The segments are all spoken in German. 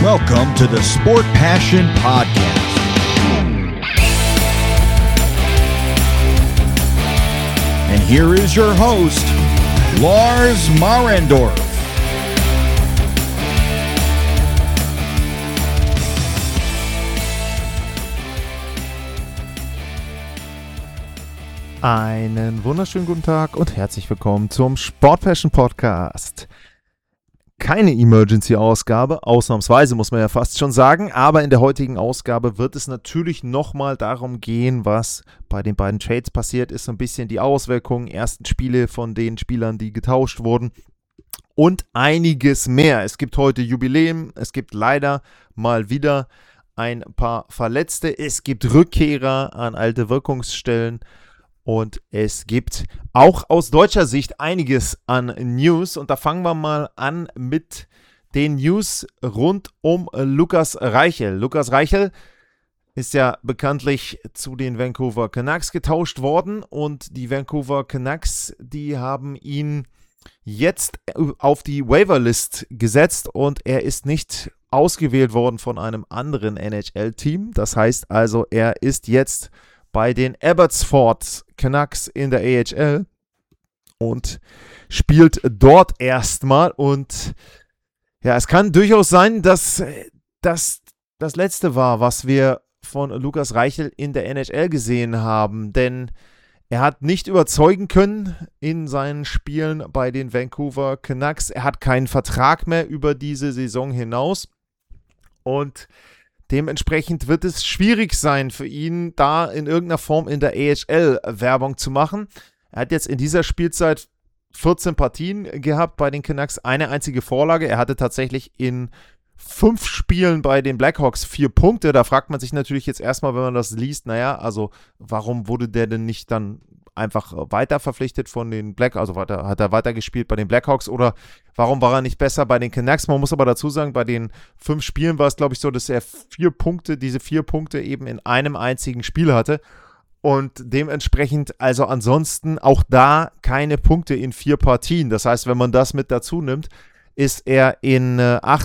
Welcome to the Sport Passion Podcast. And here is your host, Lars Marendorf. Einen wunderschönen guten Tag und herzlich willkommen zum Sport Passion Podcast. Keine Emergency-Ausgabe, ausnahmsweise muss man ja fast schon sagen, aber in der heutigen Ausgabe wird es natürlich nochmal darum gehen, was bei den beiden Trades passiert ist, so ein bisschen die Auswirkungen, ersten Spiele von den Spielern, die getauscht wurden und einiges mehr. Es gibt heute Jubiläum, es gibt leider mal wieder ein paar Verletzte, es gibt Rückkehrer an alte Wirkungsstellen. Und es gibt auch aus deutscher Sicht einiges an News. Und da fangen wir mal an mit den News rund um Lukas Reichel. Lukas Reichel ist ja bekanntlich zu den Vancouver Canucks getauscht worden. Und die Vancouver Canucks, die haben ihn jetzt auf die Waiver-List gesetzt. Und er ist nicht ausgewählt worden von einem anderen NHL-Team. Das heißt also, er ist jetzt bei den Abbotsford Canucks in der AHL und spielt dort erstmal. Und ja, es kann durchaus sein, dass das das Letzte war, was wir von Lukas Reichel in der NHL gesehen haben, denn er hat nicht überzeugen können in seinen Spielen bei den Vancouver Canucks. Er hat keinen Vertrag mehr über diese Saison hinaus und dementsprechend wird es schwierig sein für ihn, da in irgendeiner Form in der AHL Werbung zu machen. Er hat jetzt in dieser Spielzeit 14 Partien gehabt bei den Canucks, eine einzige Vorlage. Er hatte tatsächlich in 5 Spielen bei den Blackhawks 4 Punkte. Da fragt man sich natürlich jetzt erstmal, wenn man das liest, naja, also warum wurde der denn nicht dann einfach weiter verpflichtet von den Blackhawks, also hat er weitergespielt bei den Blackhawks oder warum war er nicht besser bei den Canucks? Man muss aber dazu sagen, bei den 5 Spielen war es, glaube ich, so, dass er diese 4 Punkte eben in einem einzigen Spiel hatte und dementsprechend also ansonsten auch da keine Punkte in 4 Partien. Das heißt, wenn man das mit dazu nimmt, ist er in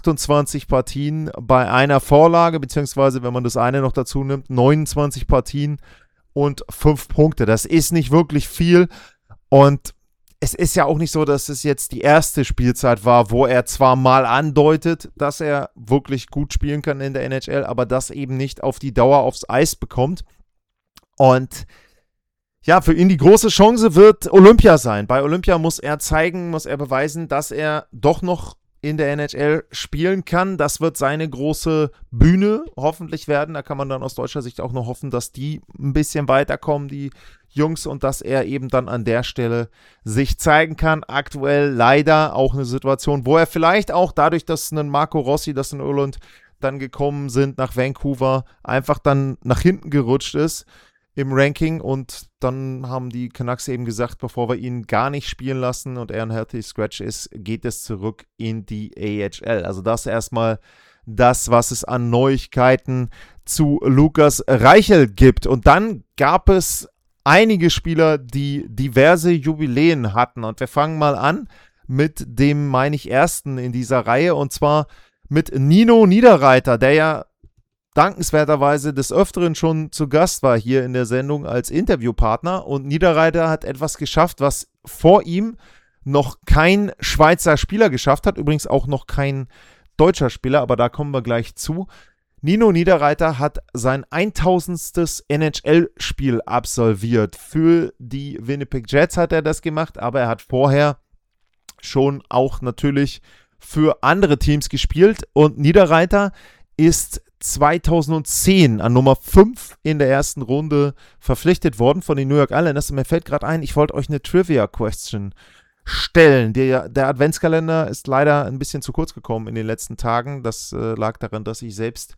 28 Partien bei einer Vorlage, beziehungsweise wenn man das eine noch dazu nimmt, 29 Partien und 5 Punkte. Das ist nicht wirklich viel und es ist ja auch nicht so, dass es jetzt die erste Spielzeit war, wo er zwar mal andeutet, dass er wirklich gut spielen kann in der NHL, aber das eben nicht auf die Dauer aufs Eis bekommt. Und ja, für ihn die große Chance wird Olympia sein. Bei Olympia muss er beweisen, dass er doch noch in der NHL spielen kann. Das wird seine große Bühne hoffentlich werden. Da kann man dann aus deutscher Sicht auch noch hoffen, dass die ein bisschen weiterkommen, die Jungs, und dass er eben dann an der Stelle sich zeigen kann. Aktuell leider auch eine Situation, wo er vielleicht auch dadurch, dass ein Marco Rossi, das in Irland dann gekommen sind nach Vancouver, einfach dann nach hinten gerutscht ist im Ranking, und dann haben die Canucks eben gesagt, bevor wir ihn gar nicht spielen lassen und er ein healthy scratch ist, geht es zurück in die AHL. Also das erstmal das, was es an Neuigkeiten zu Lukas Reichel gibt. Und dann gab es einige Spieler, die diverse Jubiläen hatten, und wir fangen mal an mit dem, meine ich, ersten in dieser Reihe, und zwar mit Nino Niederreiter, der ja dankenswerterweise des Öfteren schon zu Gast war hier in der Sendung als Interviewpartner. Und Niederreiter hat etwas geschafft, was vor ihm noch kein Schweizer Spieler geschafft hat. Übrigens auch noch kein deutscher Spieler, aber da kommen wir gleich zu. Nino Niederreiter hat sein 1000. NHL-Spiel absolviert. Für die Winnipeg Jets hat er das gemacht, aber er hat vorher schon auch natürlich für andere Teams gespielt. Und Niederreiter ist 2010 an Nummer 5 in der ersten Runde verpflichtet worden von den New York Islanders. Und mir fällt gerade ein, ich wollte euch eine Trivia-Question stellen. Der Adventskalender ist leider ein bisschen zu kurz gekommen in den letzten Tagen. Das lag daran, dass ich selbst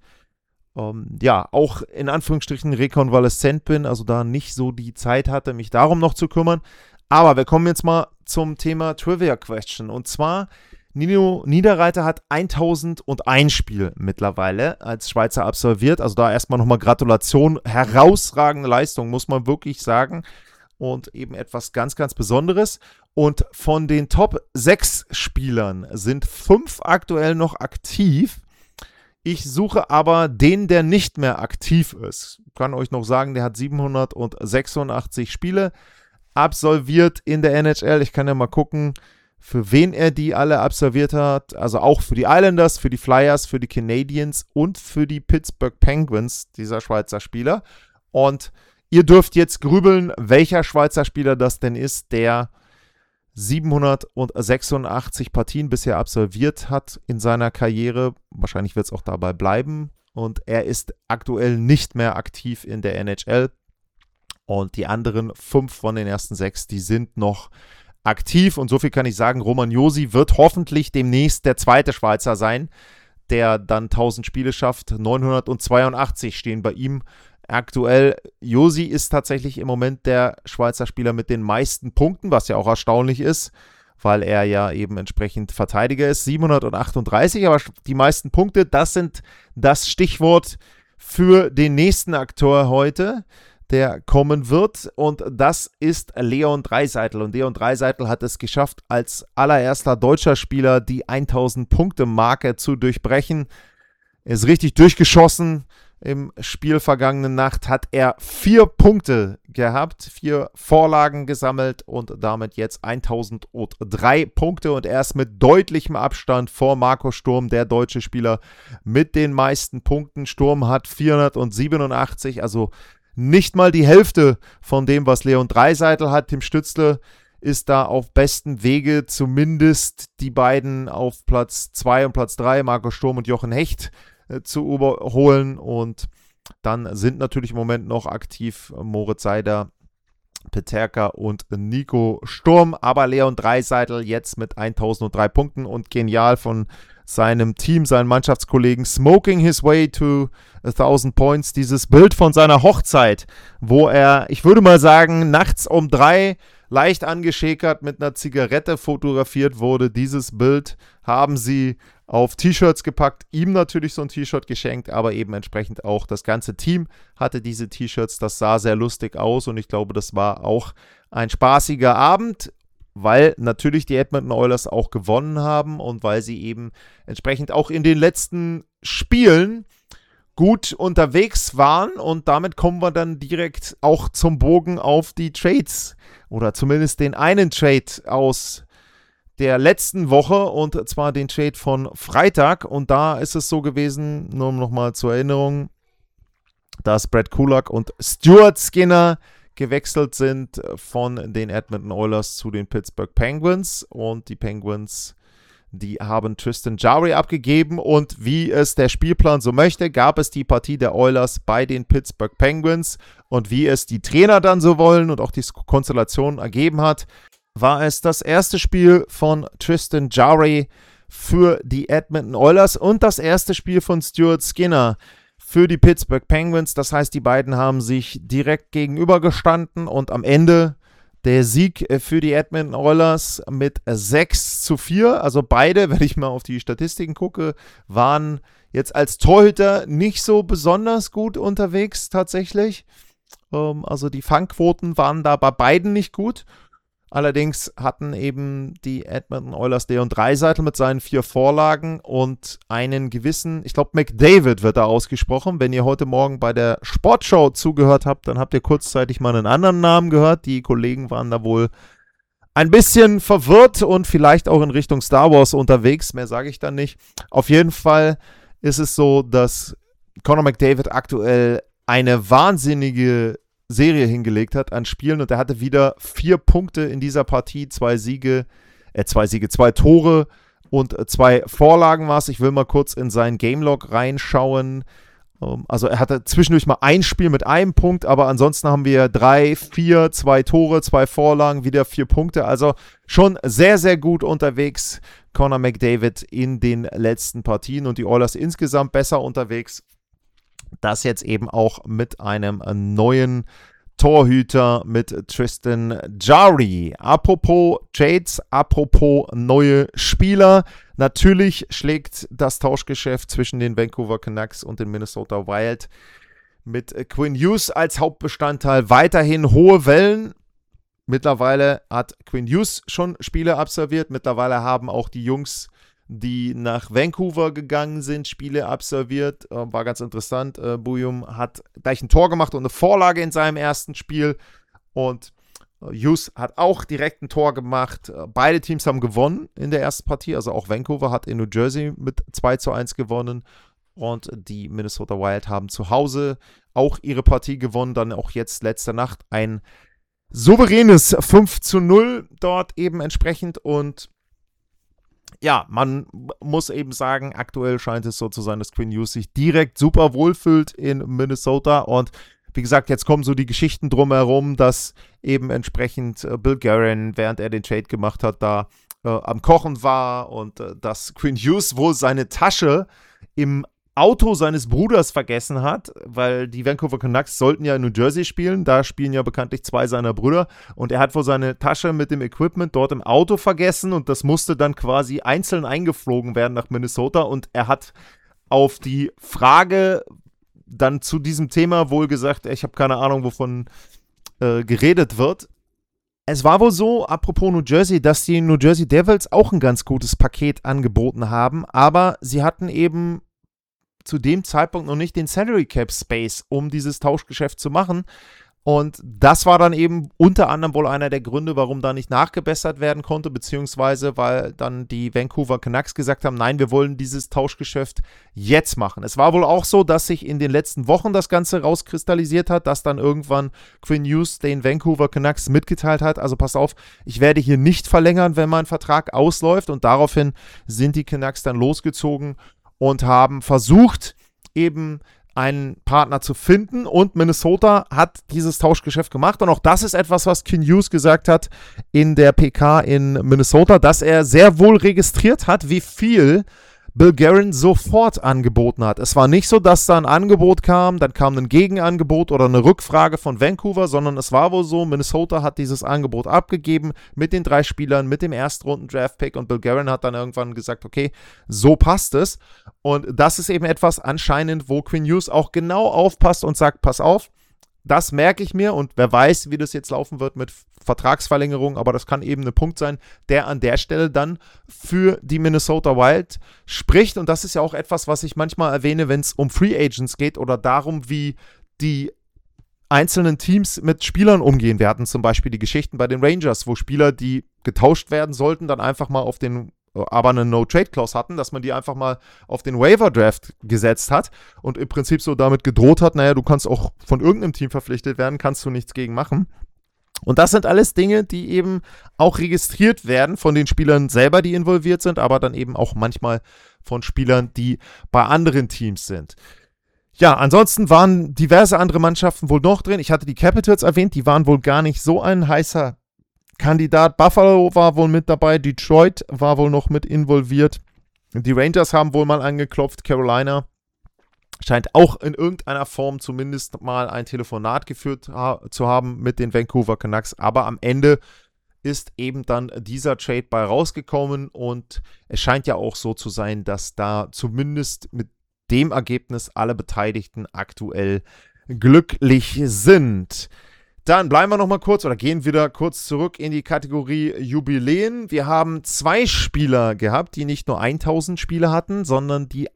auch in Anführungsstrichen rekonvaleszent bin, also da nicht so die Zeit hatte, mich darum noch zu kümmern. Aber wir kommen jetzt mal zum Thema Trivia-Question. Und zwar Nino Niederreiter hat 1001 Spiel mittlerweile als Schweizer absolviert. Also da erstmal nochmal Gratulation. Herausragende Leistung, muss man wirklich sagen. Und eben etwas ganz, ganz Besonderes. Und von den Top 6 Spielern sind 5 aktuell noch aktiv. Ich suche aber den, der nicht mehr aktiv ist. Ich kann euch noch sagen, der hat 786 Spiele absolviert in der NHL. Ich kann ja mal gucken, für wen er die alle absolviert hat. Also auch für die Islanders, für die Flyers, für die Canadiens und für die Pittsburgh Penguins, dieser Schweizer Spieler. Und ihr dürft jetzt grübeln, welcher Schweizer Spieler das denn ist, der 786 Partien bisher absolviert hat in seiner Karriere. Wahrscheinlich wird es auch dabei bleiben. Und er ist aktuell nicht mehr aktiv in der NHL. Und die anderen 5 von den ersten 6, die sind noch aktiv. Und so viel kann ich sagen, Roman Josi wird hoffentlich demnächst der zweite Schweizer sein, der dann 1000 Spiele schafft. 982 stehen bei ihm aktuell. Josi ist tatsächlich im Moment der Schweizer Spieler mit den meisten Punkten, was ja auch erstaunlich ist, weil er ja eben entsprechend Verteidiger ist. 738, aber die meisten Punkte, das sind das Stichwort für den nächsten Akteur heute, der kommen wird, und das ist Leon Draisaitl. Und Leon Draisaitl hat es geschafft, als allererster deutscher Spieler die 1000-Punkte-Marke zu durchbrechen. Er ist richtig durchgeschossen. Im Spiel vergangene Nacht hat er 4 Punkte gehabt, 4 Vorlagen gesammelt und damit jetzt 1003 Punkte. Und er ist mit deutlichem Abstand vor Marco Sturm, der deutsche Spieler mit den meisten Punkten. Sturm hat 487, also nicht mal die Hälfte von dem, was Leon Draisaitl hat. Tim Stützle ist da auf bestem Wege, zumindest die beiden auf Platz 2 und Platz 3, Marco Sturm und Jochen Hecht, zu überholen. Und dann sind natürlich im Moment noch aktiv Moritz Seider, Peterka und Nico Sturm. Aber Leon Draisaitl jetzt mit 1003 Punkten und genial von seinem Team, seinen Mannschaftskollegen, smoking his way to 1000 Points. Dieses Bild von seiner Hochzeit, wo er, ich würde mal sagen, nachts um 3 leicht angeschäkert mit einer Zigarette fotografiert wurde. Dieses Bild haben sie auf T-Shirts gepackt, ihm natürlich so ein T-Shirt geschenkt, aber eben entsprechend auch das ganze Team hatte diese T-Shirts. Das sah sehr lustig aus und ich glaube, das war auch ein spaßiger Abend, weil natürlich die Edmonton Oilers auch gewonnen haben und weil sie eben entsprechend auch in den letzten Spielen gut unterwegs waren. Und damit kommen wir dann direkt auch zum Bogen auf die Trades oder zumindest den einen Trade aus der letzten Woche, und zwar den Trade von Freitag. Und da ist es so gewesen, nur nochmal zur Erinnerung, dass Brett Kulak und Stuart Skinner gewechselt sind von den Edmonton Oilers zu den Pittsburgh Penguins, und die Penguins, die haben Tristan Jarry abgegeben, und wie es der Spielplan so möchte, gab es die Partie der Oilers bei den Pittsburgh Penguins, und wie es die Trainer dann so wollen und auch die Konstellation ergeben hat, war es das erste Spiel von Tristan Jarry für die Edmonton Oilers und das erste Spiel von Stuart Skinner für die Pittsburgh Penguins. Das heißt, die beiden haben sich direkt gegenübergestanden und am Ende der Sieg für die Edmonton Oilers mit 6-4. Also beide, wenn ich mal auf die Statistiken gucke, waren jetzt als Torhüter nicht so besonders gut unterwegs tatsächlich. Also die Fangquoten waren da bei beiden nicht gut. Allerdings hatten eben die Edmonton Oilers Leon Draisaitl mit seinen 4 Vorlagen und einen gewissen, ich glaube McDavid wird da ausgesprochen. Wenn ihr heute Morgen bei der Sportshow zugehört habt, dann habt ihr kurzzeitig mal einen anderen Namen gehört. Die Kollegen waren da wohl ein bisschen verwirrt und vielleicht auch in Richtung Star Wars unterwegs. Mehr sage ich dann nicht. Auf jeden Fall ist es so, dass Connor McDavid aktuell eine wahnsinnige Serie hingelegt hat an Spielen, und er hatte wieder 4 Punkte in dieser Partie, 2 Tore und 2 Vorlagen war es. Ich will mal kurz in seinen Gamelog reinschauen. Also er hatte zwischendurch mal ein Spiel mit einem Punkt, aber ansonsten haben wir 3, 4, 2 Tore, 2 Vorlagen, wieder 4 Punkte. Also schon sehr, sehr gut unterwegs, Connor McDavid in den letzten Partien, und die Oilers insgesamt besser unterwegs. Das jetzt eben auch mit einem neuen Torhüter, mit Tristan Jarry. Apropos Trades, apropos neue Spieler. Natürlich schlägt das Tauschgeschäft zwischen den Vancouver Canucks und den Minnesota Wild mit Quinn Hughes als Hauptbestandteil weiterhin hohe Wellen. Mittlerweile hat Quinn Hughes schon Spiele absolviert. Mittlerweile haben auch die Jungs die nach Vancouver gegangen sind, Spiele absolviert. War ganz interessant. Bujum hat gleich ein Tor gemacht und eine Vorlage in seinem ersten Spiel. Und Hughes hat auch direkt ein Tor gemacht. Beide Teams haben gewonnen in der ersten Partie. Also auch Vancouver hat in New Jersey mit 2-1 gewonnen. Und die Minnesota Wild haben zu Hause auch ihre Partie gewonnen. Dann auch jetzt letzte Nacht ein souveränes 5-0 dort eben entsprechend. Und ja, man muss eben sagen, aktuell scheint es so zu sein, dass Quinn Hughes sich direkt super wohlfühlt in Minnesota. Und wie gesagt, jetzt kommen so die Geschichten drumherum, dass eben entsprechend Bill Guerin, während er den Trade gemacht hat, da am Kochen war und dass Quinn Hughes wohl seine Tasche im Auto seines Bruders vergessen hat, weil die Vancouver Canucks sollten ja in New Jersey spielen, da spielen ja bekanntlich 2 seiner Brüder und er hat wohl seine Tasche mit dem Equipment dort im Auto vergessen und das musste dann quasi einzeln eingeflogen werden nach Minnesota und er hat auf die Frage dann zu diesem Thema wohl gesagt, ich habe keine Ahnung, wovon geredet wird. Es war wohl so, apropos New Jersey, dass die New Jersey Devils auch ein ganz gutes Paket angeboten haben, aber sie hatten eben zu dem Zeitpunkt noch nicht den Salary Cap Space, um dieses Tauschgeschäft zu machen. Und das war dann eben unter anderem wohl einer der Gründe, warum da nicht nachgebessert werden konnte, beziehungsweise weil dann die Vancouver Canucks gesagt haben, nein, wir wollen dieses Tauschgeschäft jetzt machen. Es war wohl auch so, dass sich in den letzten Wochen das Ganze rauskristallisiert hat, dass dann irgendwann Quinn Hughes den Vancouver Canucks mitgeteilt hat, also pass auf, ich werde hier nicht verlängern, wenn mein Vertrag ausläuft und daraufhin sind die Canucks dann losgezogen und haben versucht, eben einen Partner zu finden und Minnesota hat dieses Tauschgeschäft gemacht und auch das ist etwas, was Quinn Hughes gesagt hat in der PK in Minnesota, dass er sehr wohl registriert hat, wie viel Bill Guerin sofort angeboten hat. Es war nicht so, dass da ein Angebot kam, dann kam ein Gegenangebot oder eine Rückfrage von Vancouver, sondern es war wohl so, Minnesota hat dieses Angebot abgegeben mit den 3 Spielern, mit dem Erstrunden-Draft-Pick und Bill Guerin hat dann irgendwann gesagt, okay, so passt es. Und das ist eben etwas anscheinend, wo Quinn Hughes auch genau aufpasst und sagt, pass auf, das merke ich mir und wer weiß, wie das jetzt laufen wird mit Vertragsverlängerung, aber das kann eben ein Punkt sein, der an der Stelle dann für die Minnesota Wild spricht und das ist ja auch etwas, was ich manchmal erwähne, wenn es um Free Agents geht oder darum, wie die einzelnen Teams mit Spielern umgehen. Wir hatten zum Beispiel die Geschichten bei den Rangers, wo Spieler, die getauscht werden sollten, dann einfach mal aber eine No-Trade-Clause hatten, dass man die einfach mal auf den Waiver-Draft gesetzt hat und im Prinzip so damit gedroht hat, naja, du kannst auch von irgendeinem Team verpflichtet werden, kannst du nichts gegen machen. Und das sind alles Dinge, die eben auch registriert werden von den Spielern selber, die involviert sind, aber dann eben auch manchmal von Spielern, die bei anderen Teams sind. Ja, ansonsten waren diverse andere Mannschaften wohl noch drin. Ich hatte die Capitals erwähnt, die waren wohl gar nicht so ein heißer Kandidat. Buffalo war wohl mit dabei, Detroit war wohl noch mit involviert. Die Rangers haben wohl mal angeklopft, Carolina scheint auch in irgendeiner Form zumindest mal ein Telefonat geführt zu haben mit den Vancouver Canucks, aber am Ende ist eben dann dieser Trade bei rausgekommen und es scheint ja auch so zu sein, dass da zumindest mit dem Ergebnis alle Beteiligten aktuell glücklich sind. Dann bleiben wir noch mal kurz oder gehen wieder kurz zurück in die Kategorie Jubiläen. Wir haben 2 Spieler gehabt, die nicht nur 1000 Spiele hatten, sondern die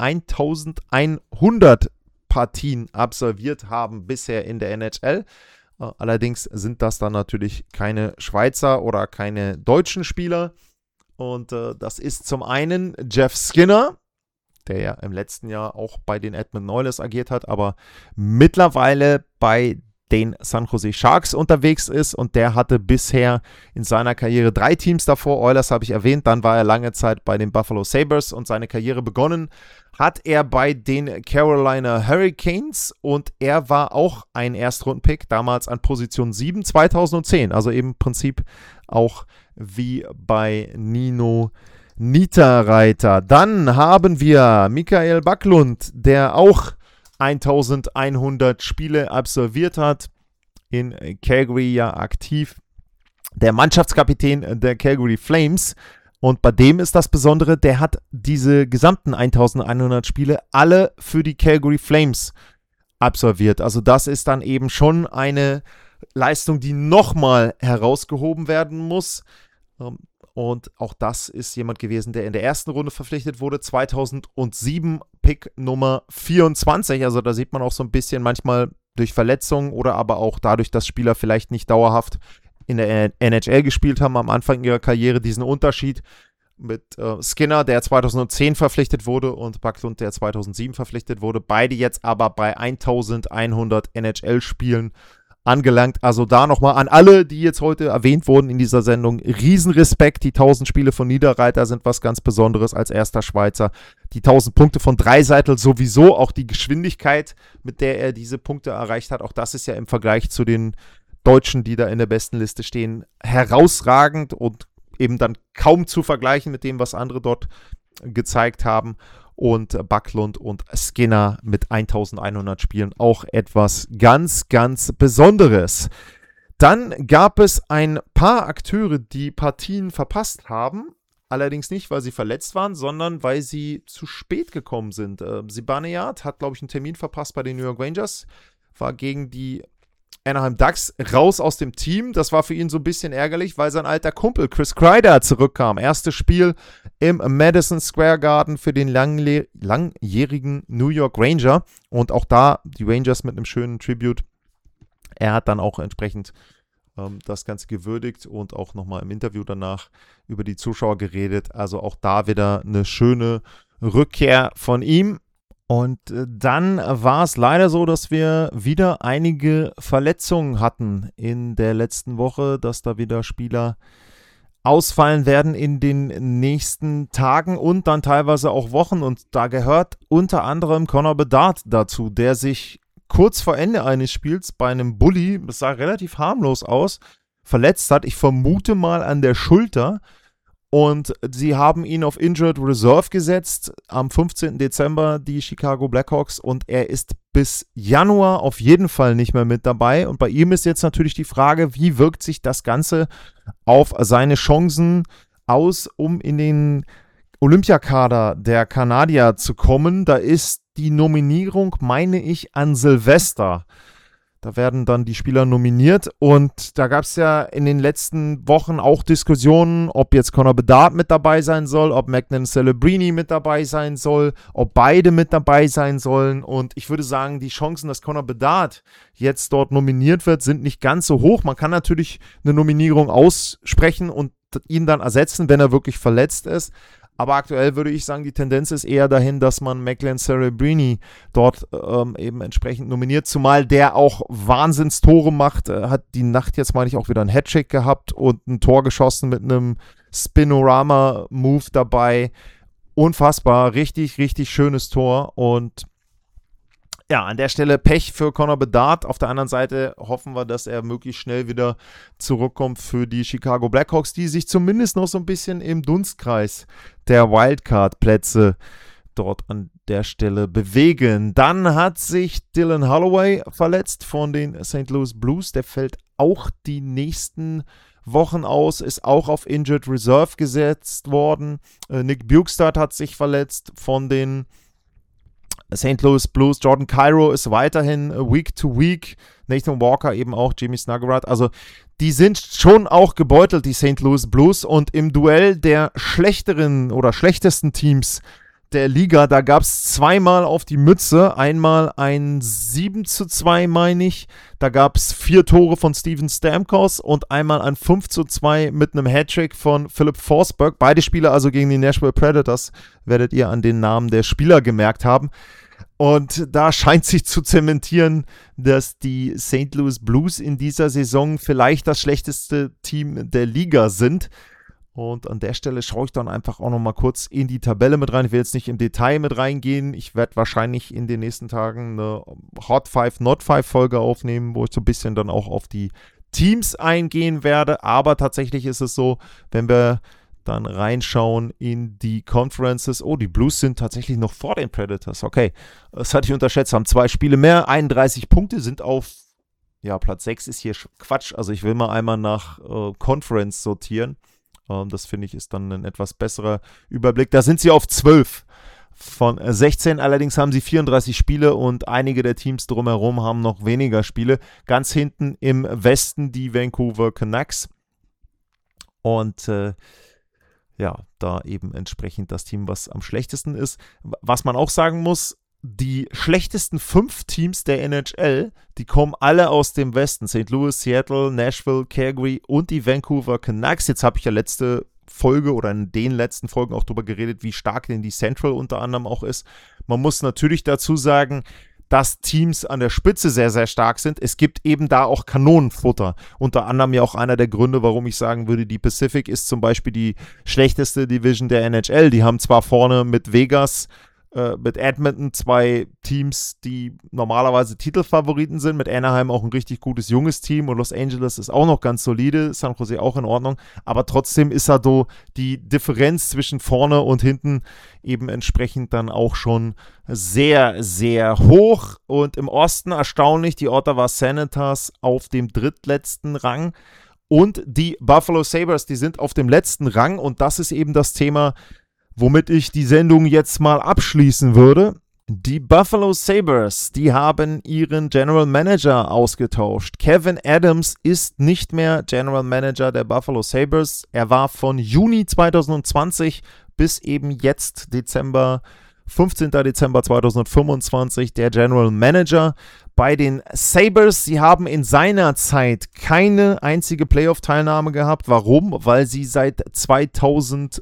1100 Partien absolviert haben bisher in der NHL. Allerdings sind das dann natürlich keine Schweizer oder keine deutschen Spieler. Und das ist zum einen Jeff Skinner, der ja im letzten Jahr auch bei den Edmonton Oilers agiert hat, aber mittlerweile bei den San Jose Sharks unterwegs ist und der hatte bisher in seiner Karriere 3 Teams davor. Oilers habe ich erwähnt, dann war er lange Zeit bei den Buffalo Sabres und seine Karriere begonnen hat er bei den Carolina Hurricanes und er war auch ein Erstrundenpick, damals an Position 7 2010, also eben im Prinzip auch wie bei Nino Niederreiter. Dann haben wir Mikael Backlund, der auch 1100 Spiele absolviert hat, in Calgary ja aktiv, der Mannschaftskapitän der Calgary Flames und bei dem ist das Besondere, der hat diese gesamten 1100 Spiele alle für die Calgary Flames absolviert, also das ist dann eben schon eine Leistung, die nochmal herausgehoben werden muss. und auch das ist jemand gewesen, der in der ersten Runde verpflichtet wurde, 2007 Pick Nummer 24, also da sieht man auch so ein bisschen manchmal durch Verletzungen oder aber auch dadurch, dass Spieler vielleicht nicht dauerhaft in der NHL gespielt haben am Anfang ihrer Karriere, diesen Unterschied mit Skinner, der 2010 verpflichtet wurde, und Backlund, der 2007 verpflichtet wurde. Beide jetzt aber bei 1100 NHL-Spielen angelangt. Also da nochmal an alle, die jetzt heute erwähnt wurden in dieser Sendung, Riesenrespekt. Die 1000 Spiele von Niederreiter sind was ganz Besonderes als erster Schweizer. Die 1000 Punkte von Dreiseitel sowieso, auch die Geschwindigkeit, mit der er diese Punkte erreicht hat, auch das ist ja im Vergleich zu den Deutschen, die da in der besten Liste stehen, herausragend und eben dann kaum zu vergleichen mit dem, was andere dort gezeigt haben. Und Backlund und Skinner mit 1100 Spielen auch etwas ganz, ganz Besonderes. Dann gab es ein paar Akteure, die Partien verpasst haben. Allerdings nicht, weil sie verletzt waren, sondern weil sie zu spät gekommen sind. Zibanejad hat, glaube ich, einen Termin verpasst bei den New York Rangers, war gegen die Anaheim Ducks raus aus dem Team. Das war für ihn so ein bisschen ärgerlich, weil sein alter Kumpel Chris Kreider zurückkam. Erstes Spiel im Madison Square Garden für den langjährigen New York Ranger. Und auch da die Rangers mit einem schönen Tribute. Er hat dann auch entsprechend das Ganze gewürdigt und auch nochmal im Interview danach über die Zuschauer geredet. Also auch da wieder eine schöne Rückkehr von ihm. Und dann war es leider so, dass wir wieder einige Verletzungen hatten in der letzten Woche, dass da wieder Spieler ausfallen werden in den nächsten Tagen und dann teilweise auch Wochen. Und da gehört unter anderem Connor Bedard dazu, der sich kurz vor Ende eines Spiels bei einem Bully, das sah relativ harmlos aus, verletzt hat. Ich vermute mal an der Schulter. Und sie haben ihn auf Injured Reserve gesetzt am 15. Dezember, die Chicago Blackhawks. Und er ist bis Januar auf jeden Fall nicht mehr mit dabei. Und bei ihm ist jetzt natürlich die Frage, wie wirkt sich das Ganze auf seine Chancen aus, um in den Olympiakader der Kanadier zu kommen. Da ist die Nominierung, meine ich, an Silvester. Da werden dann die Spieler nominiert und da gab es ja in den letzten Wochen auch Diskussionen, ob jetzt Connor Bedard mit dabei sein soll, ob Magnan Celebrini mit dabei sein soll, ob beide mit dabei sein sollen. Und ich würde sagen, die Chancen, dass Connor Bedard jetzt dort nominiert wird, sind nicht ganz so hoch. Man kann natürlich eine Nominierung aussprechen und ihn dann ersetzen, wenn er wirklich verletzt ist. Aber aktuell würde ich sagen, die Tendenz ist eher dahin, dass man Magnan Celebrini dort eben entsprechend nominiert, zumal der auch Wahnsinnstore macht. Hat die Nacht jetzt, meine ich, auch wieder einen Hattrick gehabt und ein Tor geschossen mit einem Spinorama-Move dabei. Unfassbar, richtig, richtig schönes Tor. Und ja, an der Stelle Pech für Connor Bedard. Auf der anderen Seite hoffen wir, dass er möglichst schnell wieder zurückkommt für die Chicago Blackhawks, die sich zumindest noch so ein bisschen im Dunstkreis der Wildcard-Plätze dort an der Stelle bewegen. Dann hat sich Dylan Holloway verletzt von den St. Louis Blues. Der fällt auch die nächsten Wochen aus, ist auch auf Injured Reserve gesetzt worden. Nick Bjugstad hat sich verletzt von den St. Louis Blues. Jordan Kyrou ist weiterhin Week to Week. Nathan Walker eben auch, Jimmy Snuggerud. Also die sind schon auch gebeutelt, die St. Louis Blues. Und im Duell der schlechteren oder schlechtesten Teams der Liga, da gab es zweimal auf die Mütze. Einmal ein 7:2, meine ich. Da gab es 4 Tore von Steven Stamkos und einmal ein 5:2 mit einem Hattrick von Philip Forsberg. Beide Spiele also gegen die Nashville Predators, werdet ihr an den Namen der Spieler gemerkt haben. Und da scheint sich zu zementieren, dass die St. Louis Blues in dieser Saison vielleicht das schlechteste Team der Liga sind. Und an der Stelle schaue ich dann einfach auch nochmal kurz in die Tabelle mit rein. Ich will jetzt nicht im Detail mit reingehen. Ich werde wahrscheinlich in den nächsten Tagen eine Hot 5, Not 5 Folge aufnehmen, wo ich so ein bisschen dann auch auf die Teams eingehen werde. Aber tatsächlich ist es so, wenn wir dann reinschauen in die Conferences. Oh, die Blues sind tatsächlich noch vor den Predators. Okay, das hatte ich unterschätzt. Haben 2 Spiele mehr, 31 Punkte, sind auf, ja, Platz 6 ist hier Quatsch. Also ich will mal einmal nach Conference sortieren. Das finde ich ist dann ein etwas besserer Überblick. Da sind sie auf 12 von 16. Allerdings haben sie 34 Spiele und einige der Teams drumherum haben noch weniger Spiele. Ganz hinten im Westen die Vancouver Canucks. Und ja, da eben entsprechend das Team, was am schlechtesten ist. Was man auch sagen muss, die schlechtesten 5 Teams der NHL, die kommen alle aus dem Westen. St. Louis, Seattle, Nashville, Calgary und die Vancouver Canucks. Jetzt habe ich ja letzte Folge oder in den letzten Folgen auch darüber geredet, wie stark denn die Central unter anderem auch ist. Man muss natürlich dazu sagen, dass Teams an der Spitze sehr, sehr stark sind. Es gibt eben da auch Kanonenfutter. Unter anderem ja auch einer der Gründe, warum ich sagen würde, die Pacific ist zum Beispiel die schlechteste Division der NHL. Die haben zwar vorne mit Vegas, mit Edmonton 2 Teams, die normalerweise Titelfavoriten sind, mit Anaheim auch ein richtig gutes junges Team und Los Angeles ist auch noch ganz solide, San Jose auch in Ordnung, aber trotzdem ist da so die Differenz zwischen vorne und hinten eben entsprechend dann auch schon sehr, sehr hoch. Und im Osten erstaunlich die Ottawa Senators auf dem drittletzten Rang und die Buffalo Sabres, die sind auf dem letzten Rang und das ist eben das Thema, womit ich die Sendung jetzt mal abschließen würde. Die Buffalo Sabres, die haben ihren General Manager ausgetauscht. Kevin Adams ist nicht mehr General Manager der Buffalo Sabres. Er war von Juni 2020 bis eben jetzt 15. Dezember 2025 der General Manager bei den Sabres. Sie haben in seiner Zeit keine einzige Playoff-Teilnahme gehabt. Warum? Weil sie seit 2011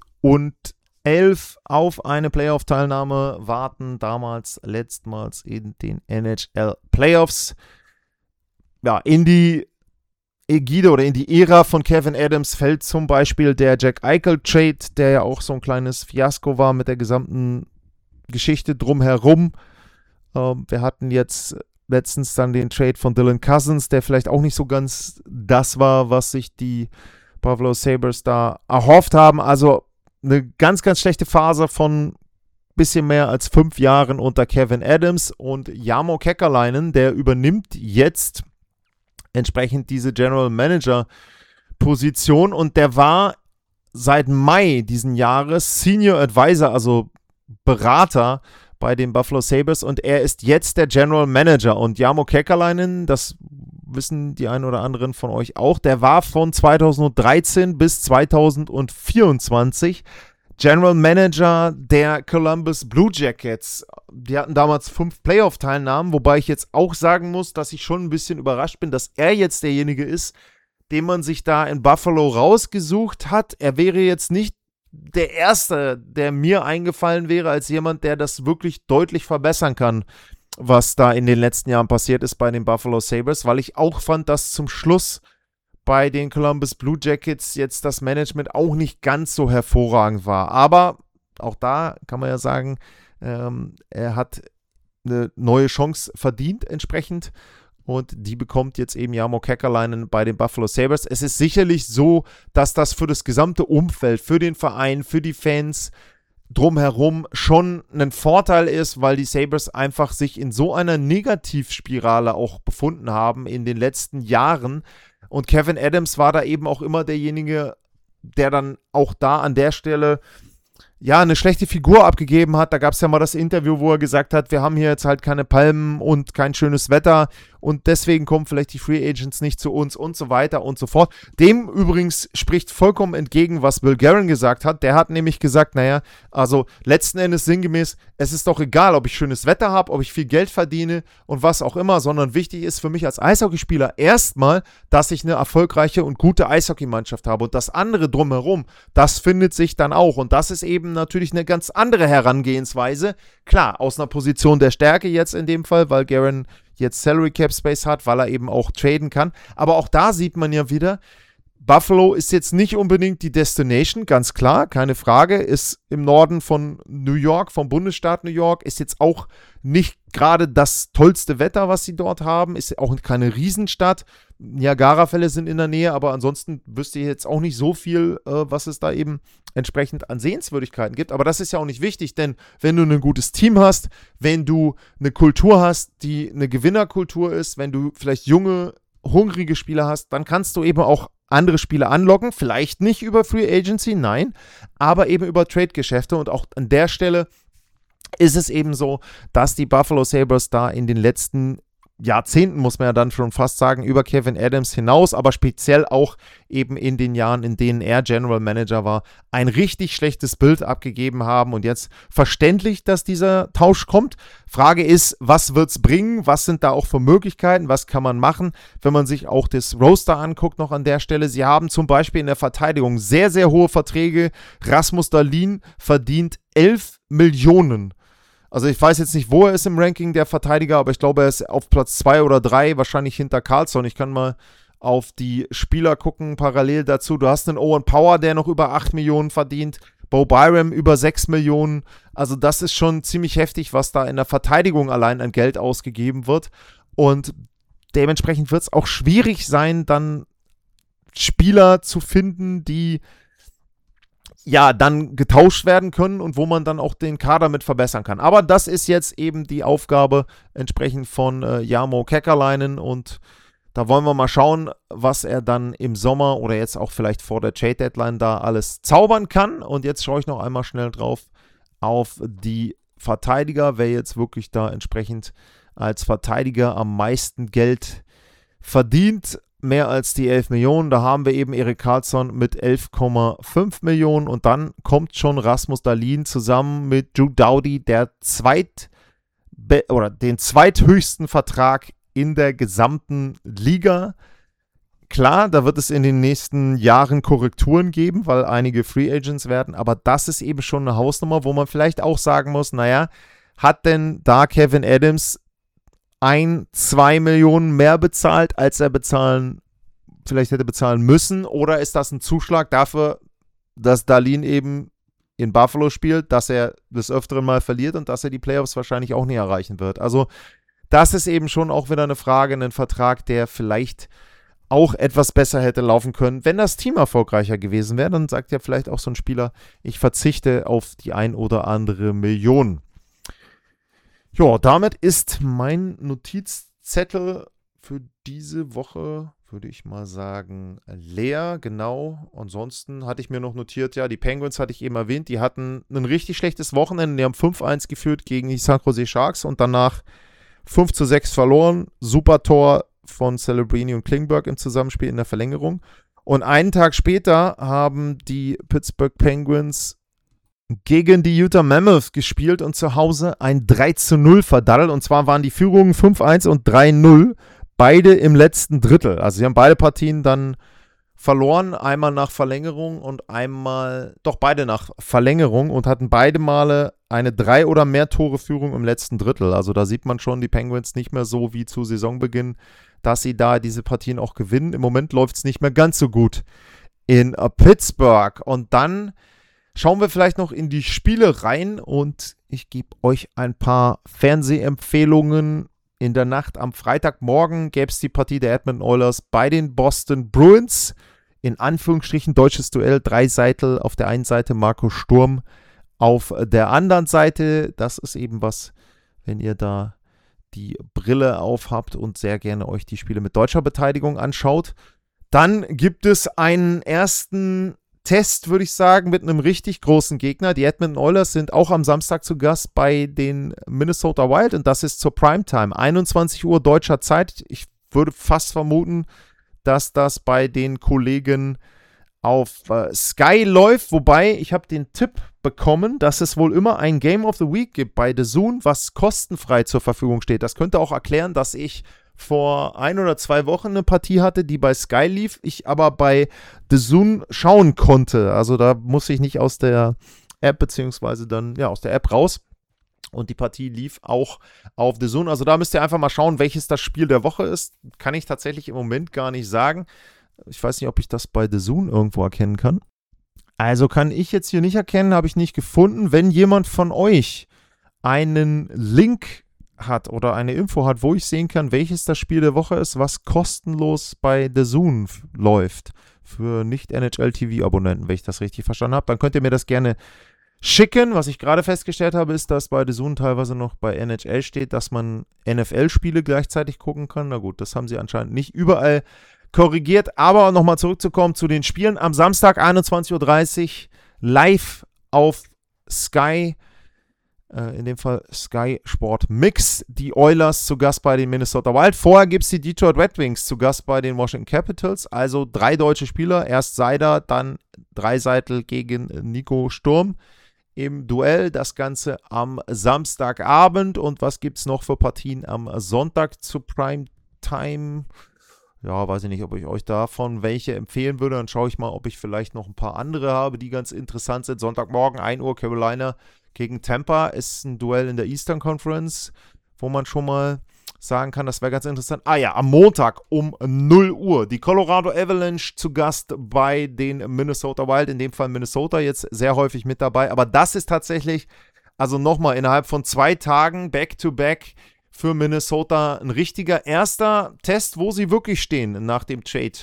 auf eine Playoff-Teilnahme warten, letztmals in den NHL-Playoffs. Ja, in die Ägide oder in die Ära von Kevin Adams fällt zum Beispiel der Jack Eichel-Trade, der ja auch so ein kleines Fiasko war mit der gesamten Geschichte drumherum. Wir hatten jetzt letztens dann den Trade von Dylan Cousins, der vielleicht auch nicht so ganz das war, was sich die Buffalo Sabres da erhofft haben. Also eine ganz, ganz schlechte Phase von bisschen mehr als 5 Jahren unter Kevin Adams und Jarmo Kekalainen, der übernimmt jetzt entsprechend diese General Manager Position und der war seit Mai diesen Jahres Senior Advisor, also Berater bei den Buffalo Sabres und er ist jetzt der General Manager und Jarmo Kekalainen, das wissen die einen oder anderen von euch auch, der war von 2013 bis 2024 General Manager der Columbus Blue Jackets. Die hatten damals 5 Playoff-Teilnahmen, wobei ich jetzt auch sagen muss, dass ich schon ein bisschen überrascht bin, dass er jetzt derjenige ist, den man sich da in Buffalo rausgesucht hat. Er wäre jetzt nicht der Erste, der mir eingefallen wäre, als jemand, der das wirklich deutlich verbessern kann, was da in den letzten Jahren passiert ist bei den Buffalo Sabres, weil ich auch fand, dass zum Schluss bei den Columbus Blue Jackets jetzt das Management auch nicht ganz so hervorragend war. Aber auch da kann man ja sagen, er hat eine neue Chance verdient entsprechend und die bekommt jetzt eben Jarmo Kekalainen bei den Buffalo Sabres. Es ist sicherlich so, dass das für das gesamte Umfeld, für den Verein, für die Fans drumherum schon ein Vorteil ist, weil die Sabres einfach sich in so einer Negativspirale auch befunden haben in den letzten Jahren. Und Kevin Adams war da eben auch immer derjenige, der dann auch da an der Stelle ja eine schlechte Figur abgegeben hat. Da gab es ja mal das Interview, wo er gesagt hat, wir haben hier jetzt halt keine Palmen und kein schönes Wetter und deswegen kommen vielleicht die Free Agents nicht zu uns und so weiter und so fort. Dem übrigens spricht vollkommen entgegen, was Bill Guerin gesagt hat. Der hat nämlich gesagt, naja, also letzten Endes sinngemäß, es ist doch egal, ob ich schönes Wetter habe, ob ich viel Geld verdiene und was auch immer, sondern wichtig ist für mich als Eishockeyspieler erstmal, dass ich eine erfolgreiche und gute Eishockeymannschaft habe und das andere drumherum, das findet sich dann auch und das ist eben natürlich eine ganz andere Herangehensweise. Klar, aus einer Position der Stärke jetzt in dem Fall, weil Guerin jetzt Salary Cap Space hat, weil er eben auch traden kann. Aber auch da sieht man ja wieder, Buffalo ist jetzt nicht unbedingt die Destination, ganz klar, keine Frage, ist im Norden von New York, vom Bundesstaat New York, ist jetzt auch nicht gerade das tollste Wetter, was sie dort haben, ist auch keine Riesenstadt. Niagara-Fälle sind in der Nähe, aber ansonsten wüsste ich jetzt auch nicht so viel, was es da eben entsprechend an Sehenswürdigkeiten gibt. Aber das ist ja auch nicht wichtig, denn wenn du ein gutes Team hast, wenn du eine Kultur hast, die eine Gewinnerkultur ist, wenn du vielleicht junge, hungrige Spieler hast, dann kannst du eben auch andere Spieler anlocken, vielleicht nicht über Free Agency, nein, aber eben über Trade-Geschäfte und auch an der Stelle ist es eben so, dass die Buffalo Sabres da in den letzten Jahrzehnten, muss man ja dann schon fast sagen, über Kevin Adams hinaus, aber speziell auch eben in den Jahren, in denen er General Manager war, ein richtig schlechtes Bild abgegeben haben und jetzt verständlich, dass dieser Tausch kommt. Frage ist, was wird es bringen? Was sind da auch für Möglichkeiten? Was kann man machen, wenn man sich auch das Roster anguckt noch an der Stelle? Sie haben zum Beispiel in der Verteidigung sehr, sehr hohe Verträge. Rasmus Dahlin verdient 11 Millionen. Also ich weiß jetzt nicht, wo er ist im Ranking der Verteidiger, aber ich glaube, er ist auf Platz 2 oder 3, wahrscheinlich hinter Karlsson. Ich kann mal auf die Spieler gucken, parallel dazu. Du hast einen Owen Power, der noch über 8 Millionen verdient, Bo Byram über 6 Millionen. Also das ist schon ziemlich heftig, was da in der Verteidigung allein an Geld ausgegeben wird. Und dementsprechend wird es auch schwierig sein, dann Spieler zu finden, die ja dann getauscht werden können und wo man dann auch den Kader mit verbessern kann. Aber das ist jetzt eben die Aufgabe entsprechend von Jarmo Kekäläinen und da wollen wir mal schauen, was er dann im Sommer oder jetzt auch vielleicht vor der Trade-Deadline da alles zaubern kann. Und jetzt schaue ich noch einmal schnell drauf auf die Verteidiger, wer jetzt wirklich da entsprechend als Verteidiger am meisten Geld verdient. Mehr als die 11 Millionen. Da haben wir eben Erik Karlsson mit 11,5 Millionen und dann kommt schon Rasmus Dahlin zusammen mit Drew Doughty, den zweithöchsten Vertrag in der gesamten Liga. Klar, da wird es in den nächsten Jahren Korrekturen geben, weil einige Free Agents werden, aber das ist eben schon eine Hausnummer, wo man vielleicht auch sagen muss, naja, hat denn da Kevin Adams 2 Millionen mehr bezahlt, als er vielleicht hätte bezahlen müssen? Oder ist das ein Zuschlag dafür, dass Dahlin eben in Buffalo spielt, dass er des Öfteren mal verliert und dass er die Playoffs wahrscheinlich auch nie erreichen wird? Also das ist eben schon auch wieder eine Frage, einen Vertrag, der vielleicht auch etwas besser hätte laufen können. Wenn das Team erfolgreicher gewesen wäre, dann sagt ja vielleicht auch so ein Spieler, ich verzichte auf die ein oder andere Million. Ja, damit ist mein Notizzettel für diese Woche, würde ich mal sagen, leer. Genau. Ansonsten hatte ich mir noch notiert, ja, die Penguins hatte ich eben erwähnt, die hatten ein richtig schlechtes Wochenende. Die haben 5-1 geführt gegen die San Jose Sharks und danach 5-6 verloren. Super Tor von Celebrini und Klingberg im Zusammenspiel in der Verlängerung. Und einen Tag später haben die Pittsburgh Penguins gegen die Utah Mammoth gespielt und zu Hause ein 3-0 verdaddelt. Und zwar waren die Führungen 5-1 und 3-0, beide im letzten Drittel. Also sie haben beide Partien dann verloren, einmal nach Verlängerung und beide nach Verlängerung und hatten beide Male eine 3 oder mehr Tore Führung im letzten Drittel. Also da sieht man schon, die Penguins nicht mehr so wie zu Saisonbeginn, dass sie da diese Partien auch gewinnen. Im Moment läuft es nicht mehr ganz so gut in Pittsburgh. Und dann schauen wir vielleicht noch in die Spiele rein und ich gebe euch ein paar Fernsehempfehlungen. In der Nacht am Freitagmorgen gäbe es die Partie der Edmonton Oilers bei den Boston Bruins. In Anführungsstrichen deutsches Duell, Dreiseitel. Auf der einen Seite Marco Sturm, auf der anderen Seite. Das ist eben was, wenn ihr da die Brille aufhabt und sehr gerne euch die Spiele mit deutscher Beteiligung anschaut. Dann gibt es einen ersten Test, würde ich sagen, mit einem richtig großen Gegner. Die Edmonton Oilers sind auch am Samstag zu Gast bei den Minnesota Wild und das ist zur Primetime. 21 Uhr deutscher Zeit. Ich würde fast vermuten, dass das bei den Kollegen auf Sky läuft, wobei ich habe den Tipp bekommen, dass es wohl immer ein Game of the Week gibt bei DAZN, was kostenfrei zur Verfügung steht. Das könnte auch erklären, dass ich vor 1 oder 2 Wochen eine Partie hatte, die bei Sky lief, ich aber bei DAZN schauen konnte. Also da muss ich nicht aus der App beziehungsweise dann aus der App raus. Und die Partie lief auch auf DAZN. Also da müsst ihr einfach mal schauen, welches das Spiel der Woche ist. Kann ich tatsächlich im Moment gar nicht sagen. Ich weiß nicht, ob ich das bei DAZN irgendwo erkennen kann. Also kann ich jetzt hier nicht erkennen, habe ich nicht gefunden. Wenn jemand von euch einen Link hat oder eine Info hat, wo ich sehen kann, welches das Spiel der Woche ist, was kostenlos bei DAZN läuft für Nicht-NHL-TV-Abonnenten, wenn ich das richtig verstanden habe, dann könnt ihr mir das gerne schicken. Was ich gerade festgestellt habe, ist, dass bei DAZN teilweise noch bei NHL steht, dass man NFL-Spiele gleichzeitig gucken kann. Na gut, das haben sie anscheinend nicht überall korrigiert, aber nochmal zurückzukommen zu den Spielen. Am Samstag 21:30 Uhr live auf Sky in dem Fall Sky Sport Mix, die Oilers zu Gast bei den Minnesota Wild. Vorher gibt es die Detroit Red Wings zu Gast bei den Washington Capitals. Also 3 deutsche Spieler, erst Seider, dann Draisaitl gegen Nico Sturm im Duell. Das Ganze am Samstagabend. Und was gibt es noch für Partien am Sonntag zu Primetime? Ja, weiß ich nicht, ob ich euch davon welche empfehlen würde. Dann schaue ich mal, ob ich vielleicht noch ein paar andere habe, die ganz interessant sind. Sonntagmorgen, 1 Uhr, Carolina gegen Tampa ist ein Duell in der Eastern Conference, wo man schon mal sagen kann, das wäre ganz interessant. Am Montag um 0 Uhr die Colorado Avalanche zu Gast bei den Minnesota Wild, in dem Fall Minnesota jetzt sehr häufig mit dabei. Aber das ist tatsächlich, also nochmal innerhalb von 2 Tagen Back-to-Back für Minnesota ein richtiger erster Test, wo sie wirklich stehen nach dem Trade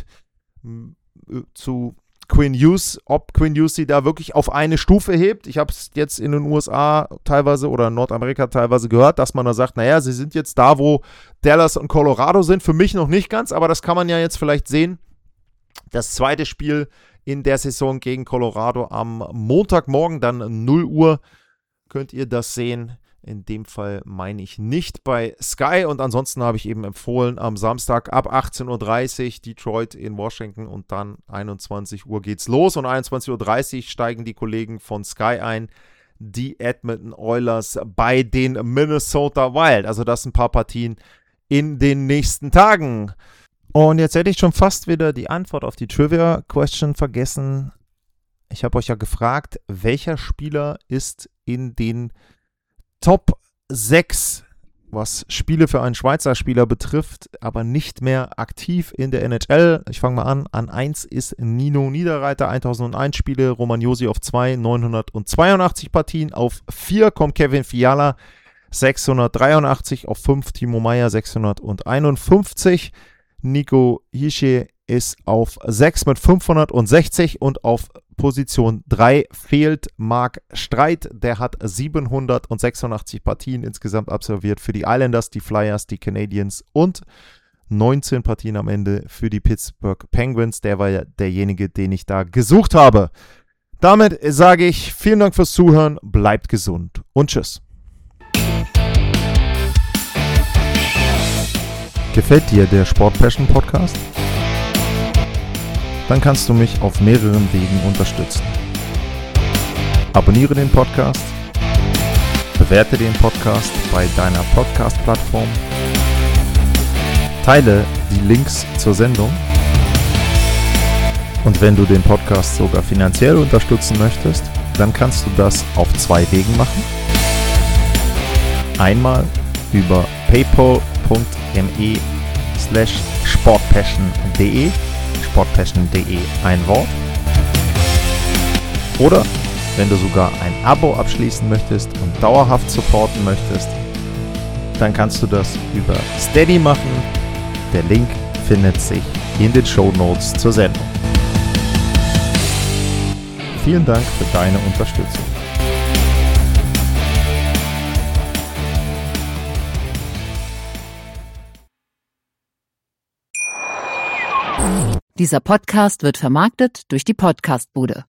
zu Quinn Hughes, ob Quinn Hughes sie da wirklich auf eine Stufe hebt. Ich habe es jetzt in den USA teilweise oder in Nordamerika teilweise gehört, dass man da sagt, naja, sie sind jetzt da, wo Dallas und Colorado sind. Für mich noch nicht ganz, aber das kann man ja jetzt vielleicht sehen. Das zweite Spiel in der Saison gegen Colorado am Montagmorgen, dann 0 Uhr, könnt ihr das sehen. In dem Fall meine ich nicht bei Sky. Und ansonsten habe ich eben empfohlen, am Samstag ab 18.30 Uhr Detroit in Washington und dann 21 Uhr geht's los. Und 21.30 Uhr steigen die Kollegen von Sky ein, die Edmonton Oilers bei den Minnesota Wild. Also das sind ein paar Partien in den nächsten Tagen. Und jetzt hätte ich schon fast wieder die Antwort auf die Trivia-Question vergessen. Ich habe euch ja gefragt, welcher Spieler ist in den Top 6, was Spiele für einen Schweizer Spieler betrifft, aber nicht mehr aktiv in der NHL. Ich fange mal an. An 1 ist Nino Niederreiter, 1001 Spiele, Roman Josi auf 2, 982 Partien. Auf 4 kommt Kevin Fiala, 683. Auf 5 Timo Meier, 651. Nico Hischier ist auf 6 mit 560 und auf Position 3 fehlt Marc Streit, der hat 786 Partien insgesamt absolviert für die Islanders, die Flyers, die Canadiens und 19 Partien am Ende für die Pittsburgh Penguins. Der war ja derjenige, den ich da gesucht habe. Damit sage ich vielen Dank fürs Zuhören, bleibt gesund und tschüss. Gefällt dir der Sport Passion Podcast? Dann kannst du mich auf mehreren Wegen unterstützen. Abonniere den Podcast, bewerte den Podcast bei deiner Podcast-Plattform, teile die Links zur Sendung und wenn du den Podcast sogar finanziell unterstützen möchtest, dann kannst du das auf 2 Wegen machen. Einmal über paypal.me/sportpassion.de, sportpassion.de ein Wort. Oder wenn du sogar ein Abo abschließen möchtest und dauerhaft supporten möchtest, dann kannst du das über Steady machen. Der Link findet sich in den Shownotes zur Sendung. Vielen Dank für deine Unterstützung. Dieser Podcast wird vermarktet durch die Podcastbude.